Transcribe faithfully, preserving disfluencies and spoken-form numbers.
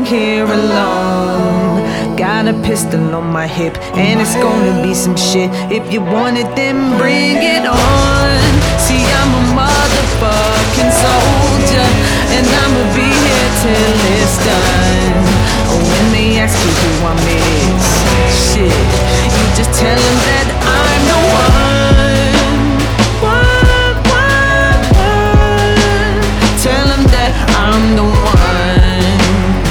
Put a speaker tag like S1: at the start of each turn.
S1: here alone. Got a pistol on my hip, and it's gonna be some shit. If you want it, then bring